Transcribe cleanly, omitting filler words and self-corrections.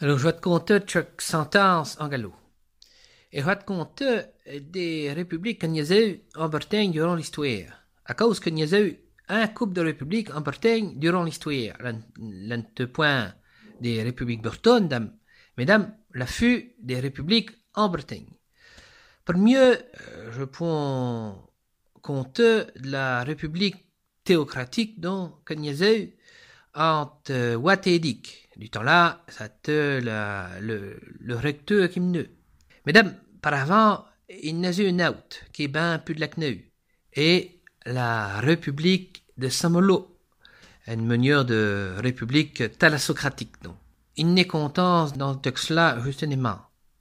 Alors, je vais te conter chaque sentence en gallo. Et je vais te conter des républiques qu'il y a eu en Bretagne durant l'histoire. À cause qu'il y a eu un couple de républiques en Bretagne durant l'histoire. L'un point des républiques bretonnes, mesdames, la fut des républiques en Bretagne. Pour mieux, je peux compter la république théocratique dont qu'il y a eu entre Watt et Dick. Du temps-là, c'était le recteur qui me. Mesdames, par avant, il n'y a eu une autre qui est bien plus de la CNEU. Et la République de Saint-Malo, une manière de république thalassocratique, non. Il n'est content dans ce texte-là, justement.